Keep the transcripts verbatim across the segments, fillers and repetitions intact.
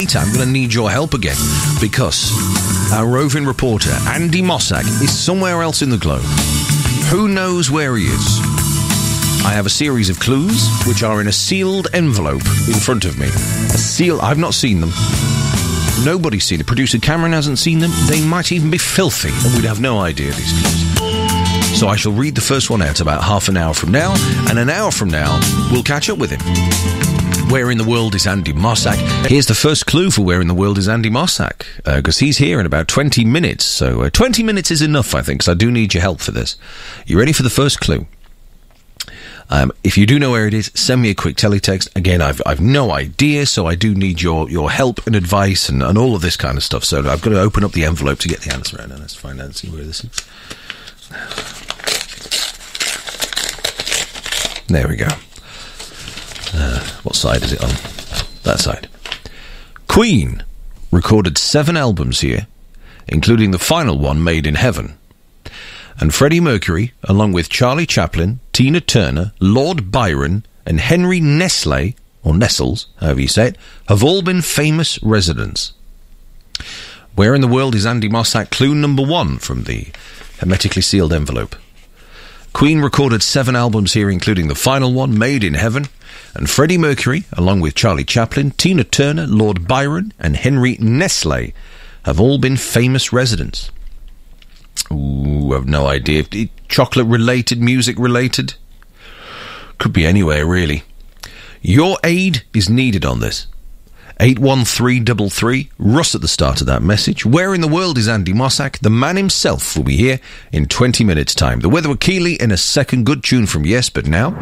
I'm going to need your help again, because our roving reporter, Andy Mossack, is somewhere else in the globe. Who knows where he is? I have a series of clues, which are in a sealed envelope in front of me. A seal... I've not seen them. Nobody's seen it. Producer Cameron hasn't seen them. They might even be filthy, and we'd have no idea, these clues. So I shall read the first one out about half an hour from now, and an hour from now, we'll catch up with him. Where in the world is Andy Mossack? Here's the first clue for where in the world is Andy Mossack, because uh, he's here in about twenty minutes. So uh, twenty minutes is enough, I think, because I do need your help for this. You ready for the first clue? Um, if you do know where it is, send me a quick teletext. Again, I've I've no idea, so I do need your, your help and advice and, and all of this kind of stuff. So I've got to open up the envelope to get the answer out. Now let's find out and see where this is. There we go. Uh, what side is it on? That side. Queen recorded seven albums here, including the final one, Made in Heaven. And Freddie Mercury, along with Charlie Chaplin, Tina Turner, Lord Byron, and Henry Nestle, or Nestles, however you say it, have all been famous residents. Where in the world is Andy Mossack? Clue number one from the hermetically sealed envelope. Queen recorded seven albums here, including the final one, Made in Heaven. And Freddie Mercury, along with Charlie Chaplin, Tina Turner, Lord Byron, and Henry Nestle, have all been famous residents. Ooh, I've no idea. Chocolate-related, music-related? Could be anywhere, really. Your aid is needed on this. eight one three three three, Russ at the start of that message. Where in the world is Andy Mossack? The man himself will be here in twenty minutes' time. The Weather with Keeley in a second. Good tune from Yes, But Now.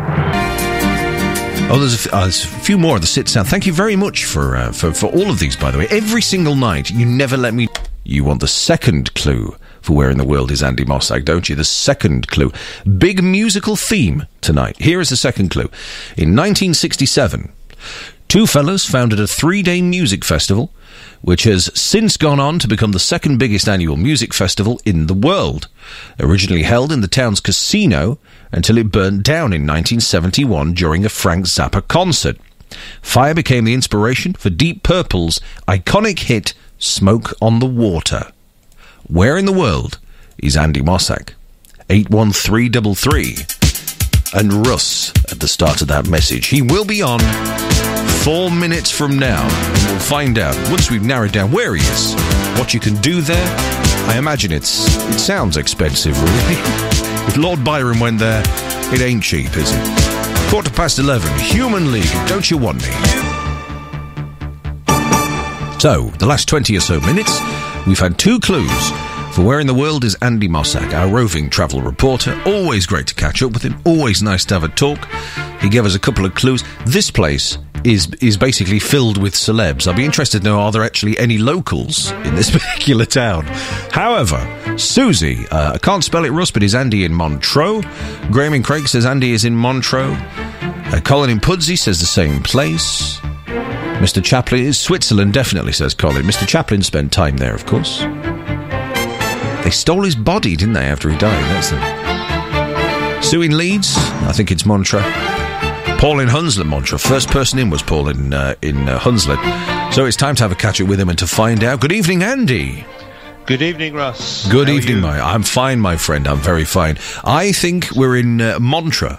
Oh, there's a, f- uh, there's a few more of the sit sound. Thank you very much for, uh, for for all of these, by the way. Every single night, you never let me... You want the second clue for where in the world is Andy Mossack, don't you? The second clue. Big musical theme tonight. Here is the second clue. In nineteen sixty-seven, two fellas founded a three-day music festival, which has since gone on to become the second biggest annual music festival in the world. Originally held in the town's casino until it burned down in nineteen seventy-one during a Frank Zappa concert. Fire became the inspiration for Deep Purple's iconic hit Smoke on the Water. Where in the world is Andy Mossack? eight one three three three. And Russ at the start of that message. He will be on four minutes from now. And we'll find out, once we've narrowed down where he is, what you can do there. I imagine it's it sounds expensive, really. If Lord Byron went there, it ain't cheap, is it? Quarter past eleven, Human League, Don't You Want Me? So, the last twenty or so minutes, we've had two clues for where in the world is Andy Mossack, our roving travel reporter. Always great to catch up with him. Always nice to have a talk. He gave us a couple of clues. This place is is basically filled with celebs. I'd be interested to know, are there actually any locals in this particular town? However, Susie, uh, I can't spell it, Russ, but is Andy in Montreux? Graham in Craig says Andy is in Montreux. Uh, Colin in Pudsey says the same place. Mister Chaplin is Switzerland, definitely, says Colin. Mister Chaplin spent time there, of course. They stole his body, didn't they, after he died? That's them. Sue in Leeds, I think it's Montreux. Paul in Hunslet, Montreux. First person in was Paul in uh, in uh, Hunslet. So it's time to have a catch-up with him and to find out. Good evening, Andy. Good evening, Russ. Good How evening, my. I'm fine, my friend. I'm very fine. I think we're in uh, Montreux.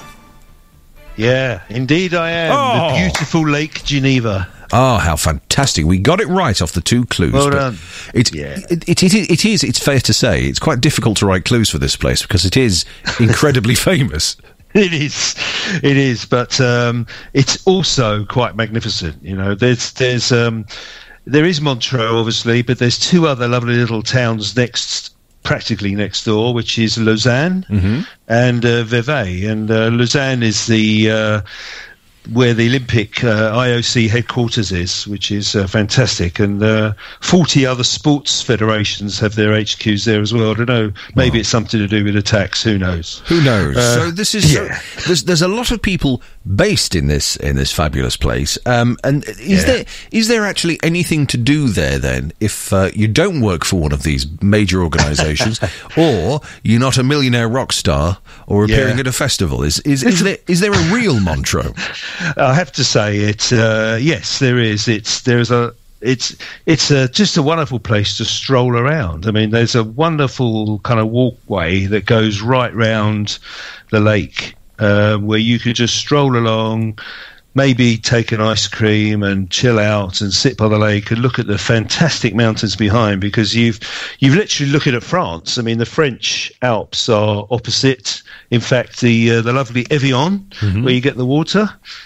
Yeah, indeed I am. Oh. The beautiful Lake Geneva. Oh, how fantastic. We got it right off the two clues. Well done. It's, yeah. it, it, it, it is, it's fair to say, it's quite difficult to write clues for this place because it is incredibly famous. It is, it is, but um, it's also quite magnificent. You know, there's, there's, um, there is Montreux, obviously, but there's two other lovely little towns next, practically next door, which is Lausanne mm-hmm. and uh, Vevey. And uh, Lausanne is the uh, where the Olympic uh, I O C headquarters is, which is uh, fantastic. And uh, forty other sports federations have their H Qs there as well. I don't know, maybe wow. it's something to do with the tax. Who knows? Who knows? Uh, so this is yeah. so, there's there's a lot of people based in this in this fabulous place. Um, and is yeah. there is there actually anything to do there then if uh, you don't work for one of these major organisations, or you're not a millionaire rock star or appearing yeah. at a festival? Is is is there is there a real Montreux? I have to say it. Uh, yes, there is. It's there's a it's it's a, just a wonderful place to stroll around. I mean, there's a wonderful kind of walkway that goes right round the lake, uh, where you could just stroll along, maybe take an ice cream and chill out and sit by the lake and look at the fantastic mountains behind, because you've you've literally looking at France. I mean, the French Alps are opposite. In fact, the uh, the lovely Evian, mm-hmm. where you get the water,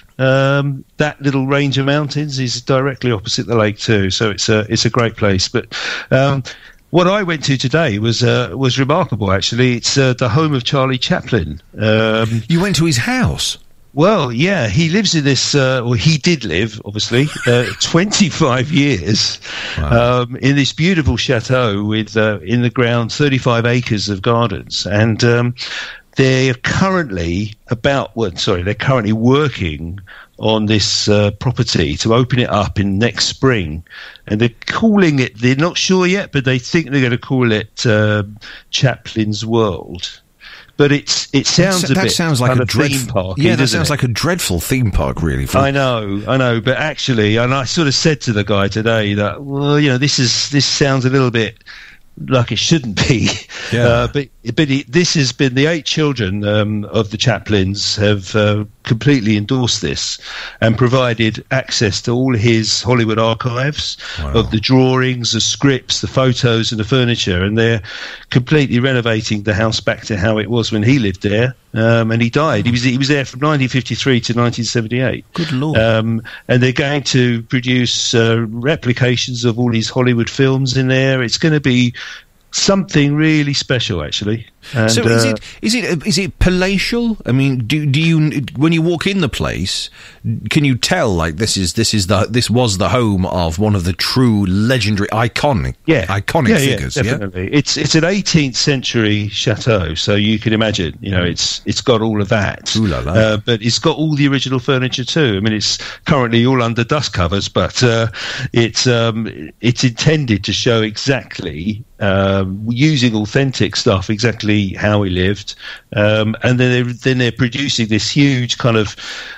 um, that little range of mountains is directly opposite the lake too. So it's a it's a great place. But um, what I went to today was uh, was remarkable. Actually, it's uh, the home of Charlie Chaplin. Um, you went to his house? Well, yeah, he lives in this, uh, or he did live, obviously, uh, twenty-five years wow. um, in this beautiful chateau with, uh, in the ground, thirty-five acres of gardens. And um, they're currently about, well, sorry, they're currently working on this uh, property to open it up in next spring. And they're calling it, they're not sure yet, but they think they're going to call it uh, Chaplin's World. But it's it sounds that, a that bit sounds like kind a of dreadful theme park. Yeah, that sounds it? like a dreadful theme park, really. I know, I know. But actually, and I sort of said to the guy today that, well, you know, this is this sounds a little bit like it shouldn't be. Yeah. Uh, but but it, this has been the eight children um, of the Chaplins have uh, completely endorsed this and provided access to all his Hollywood archives wow. of the drawings, the scripts, the photos, and the furniture, and they're completely renovating the house back to how it was when he lived there. Um, and he died. He was he was there from nineteen fifty-three to nineteen seventy-eight. Good Lord! Um, and they're going to produce uh, replications of all these Hollywood films in there. It's going to be something really special, actually. And, so is uh, it is it is it palatial? I mean, do do you when you walk in the place, can you tell like this is this is the this was the home of one of the true legendary iconic yeah iconic yeah, figures? Yeah, definitely. Yeah? It's it's an eighteenth century chateau, so you can imagine, you know, it's it's got all of that. Ooh la la. Uh, but it's got all the original furniture too. I mean, it's currently all under dust covers, but uh, it's um, it's intended to show exactly. Um, using authentic stuff, exactly how he lived, um, and then they're, then they're producing this huge kind of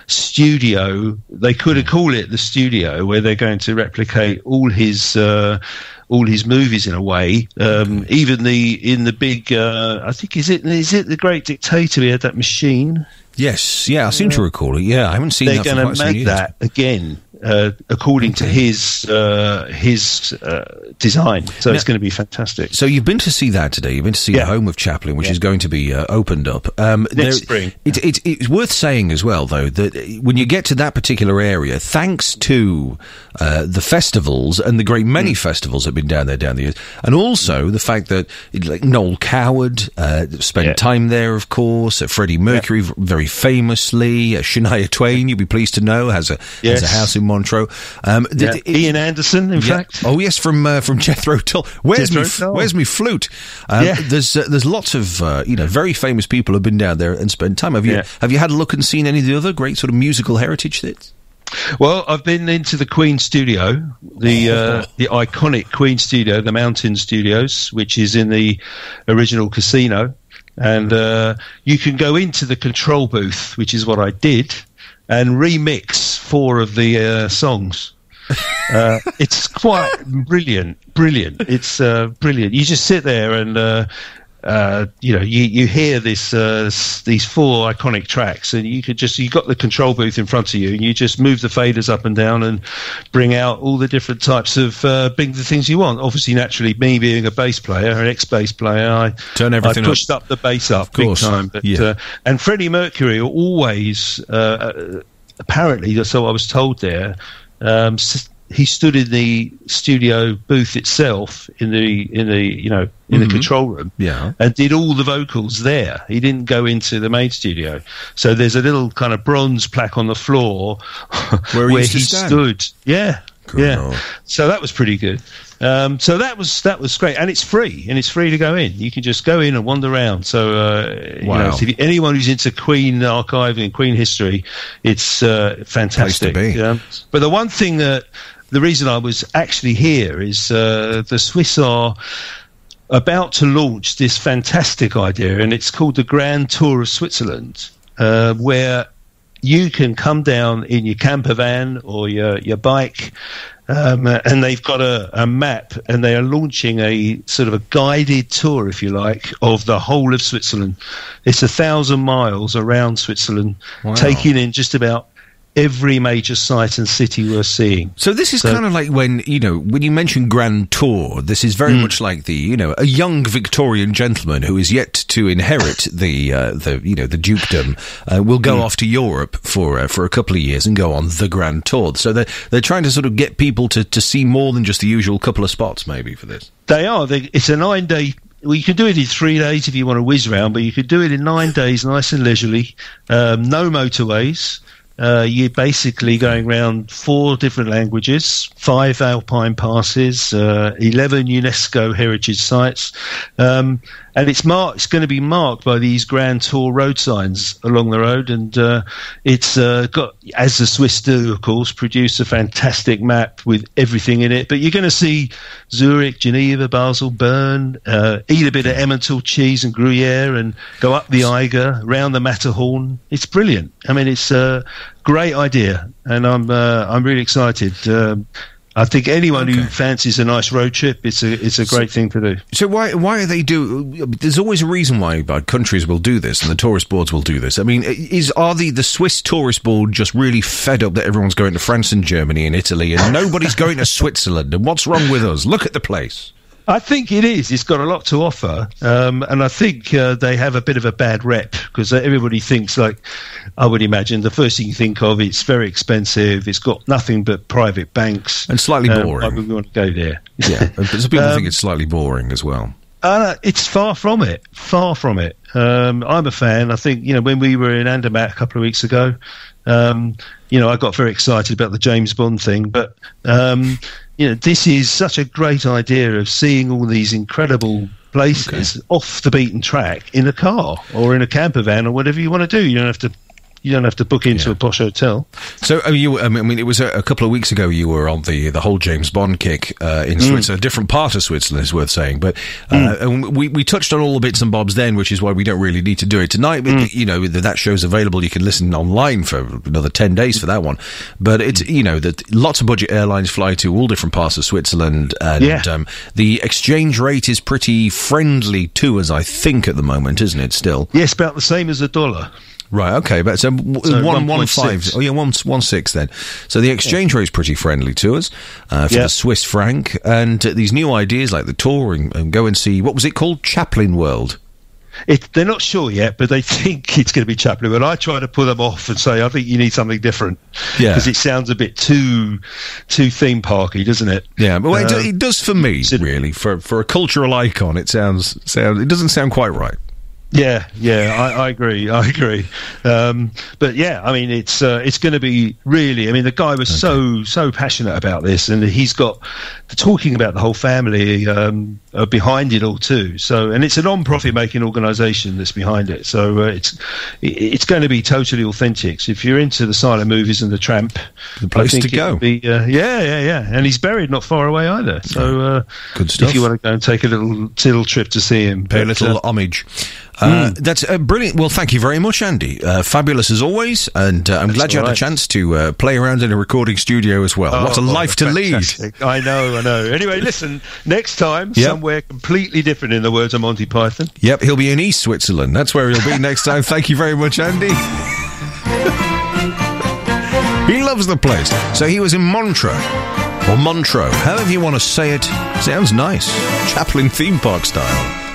studio. They could have called it the studio, where they're going to replicate all his uh, all his movies in a way. Um, even the in the big, uh, I think is it is it the Great Dictator? He had that machine. Yes, yeah, I seem to recall it. Yeah, I haven't seen they're that. They're going to make that again. Uh, according okay. to his uh, his uh, design, so now, it's going to be fantastic. So you've been to see that today. You've been to see yeah. the home of Chaplin, which yeah. is going to be uh, opened up um, next there, spring. It, it, it's worth saying as well, though, that when you get to that particular area, thanks to uh, the festivals and the great many mm. festivals that have been down there down the years, and also the fact that like Noel Coward uh, spent yeah. time there, of course. Uh, Freddie Mercury, yeah. very famously. Uh, Shania Twain, you'll be pleased to know, has a yes. has a house in Montreux. Um, yeah. it, Ian Anderson, in yeah. fact. Oh yes, from uh, from Jethro Tull. Where's Jethro me? Tull. Where's me flute? Um, yeah. There's uh, there's lots of uh, you know very famous people have been down there and spent time. Have you yeah. have you had a look and seen any of the other great sort of musical heritage things? Well, I've been into the Queen Studio, the uh, the iconic Queen Studio, the Mountain Studios, which is in the original casino, and uh, you can go into the control booth, which is what I did, and remix four of the uh, songs. uh, it's quite brilliant, brilliant. It's uh, brilliant. You just sit there and, uh, uh, you know, you, you hear this uh, these four iconic tracks, and you could just you got the control booth in front of you, and you just move the faders up and down and bring out all the different types of uh, bring the things you want. Obviously, naturally, me being a bass player, an ex-bass player, I turn everything I pushed up. up the bass up of course. big time. But, yeah. uh, and Freddie Mercury always, uh, apparently, so I was told there. Um, he stood in the studio booth itself in the in the you know in mm-hmm. the control room, yeah, and did all the vocals there. He didn't go into the main studio. So there's a little kind of bronze plaque on the floor where, where he, he stand. stood. Yeah, cool. yeah. So that was pretty good. Um, so that was that was great, and it's free, and it's free to go in. You can just go in and wander around. So, uh, wow. you know, so if anyone who's into Queen archiving and Queen history, it's uh, fantastic. Place to be. Yeah. But the one thing that the reason I was actually here is uh, the Swiss are about to launch this fantastic idea, and it's called the Grand Tour of Switzerland, uh, where you can come down in your camper van or your, your bike, um, and they've got a, a map, and they are launching a sort of a guided tour, if you like, of the whole of Switzerland. It's a thousand miles around Switzerland, wow. taking in just about every major site and city we're seeing. So this is so, kind of like when, you know, when you mention Grand Tour, this is very mm. much like the, you know, a young Victorian gentleman who is yet to inherit the, uh, the you know, the dukedom, uh, will go mm. off to Europe for uh, for a couple of years and go on the Grand Tour. So they're, they're trying to sort of get people to, to see more than just the usual couple of spots, maybe, for this. They are. They, it's a nine-day... Well, you can do it in three days if you want to whiz around, but you could do it in nine days, nice and leisurely. Um, no motorways. Uh, you're basically going around four different languages, five alpine passes, uh, eleven UNESCO heritage sites, um, and it's marked. It's going to be marked by these Grand Tour road signs along the road, and uh, it's uh, got, as the Swiss do, of course, produce a fantastic map with everything in it. But you're going to see Zurich, Geneva, Basel, Bern, uh, eat a bit of Emmental cheese and Gruyere, and go up the Eiger, round the Matterhorn. It's brilliant. I mean, it's a great idea, and I'm uh, I'm really excited. Um, I think anyone okay. who fancies a nice road trip, it's a it's a great so, thing to do. So why why are they do? There's always a reason why countries will do this, and the tourist boards will do this. I mean, is are the the Swiss tourist board just really fed up that everyone's going to France and Germany and Italy, and nobody's going to Switzerland? And what's wrong with us? Look at the place. I think it is. It's got a lot to offer, um, and I think uh, they have a bit of a bad rep because everybody thinks, like, I would imagine, the first thing you think of, it's very expensive, it's got nothing but private banks. And slightly boring. Um, I would want to go there. Yeah, some people um, think it's slightly boring as well. Uh, it's far from it, far from it. Um, I'm a fan. I think, you know, when we were in Andermatt a couple of weeks ago, um, you know, I got very excited about the James Bond thing, but... Um, you know, this is such a great idea of seeing all these incredible places okay. off the beaten track in a car or in a camper van or whatever you want to do. You don't have to. You don't have to book into yeah. a posh hotel. So, uh, you, I mean, it was a, a couple of weeks ago you were on the the whole James Bond kick uh, in mm. Switzerland, a different part of Switzerland, is worth saying. But uh, mm. and we, we touched on all the bits and bobs then, which is why we don't really need to do it tonight. But, mm. you know, that show's available. You can listen online for another ten days for that one. But it's, you know, that lots of budget airlines fly to all different parts of Switzerland. And yeah. um, the exchange rate is pretty friendly to us, I think, at the moment, isn't it, still? Yes, about the same as a dollar. Right, okay, but so, so one, one five, oh yeah, one, one six then. So the exchange yeah. rate is pretty friendly to us, uh, for yeah. the Swiss franc, and uh, these new ideas like the tour and, and go and see, what was it called? Chaplin World. It, they're not sure yet, but they think it's going to be Chaplin World. I try to pull them off and say, I think you need something different. Yeah. Because it sounds a bit too, too theme parky, doesn't it? Yeah, but well, uh, it, it does for me, really. For, for a cultural icon, it sounds, sounds, it doesn't sound quite right. Yeah, yeah, I, I agree. I agree. Um, but yeah, I mean, it's uh, it's going to be really. I mean, the guy was okay. so so passionate about this, and he's got talking about the whole family um, uh, behind it all too. So, and it's a non-profit making organisation that's behind it. So uh, it's it's going to be totally authentic. So if you're into the silent movies and the Tramp, the place I think to go. Be, uh, yeah, yeah, yeah. And he's buried not far away either. So uh, good stuff. If you want to go and take a little little trip to see him, pay but, a little uh, homage. Uh, mm. That's uh, brilliant. Well, thank you very much, Andy. Uh, fabulous as always, and uh, I'm that's glad you had right. a chance to uh, play around in a recording studio as well. Oh, what a life oh, to fantastic. lead! I know, I know. Anyway, listen, next time, yep. somewhere completely different, in the words of Monty Python. Yep, he'll be in East Switzerland. That's where he'll be next time. Thank you very much, Andy. He loves the place. So he was in Montreux, or Montreux, however you want to say it. Sounds nice. Chaplin theme park style.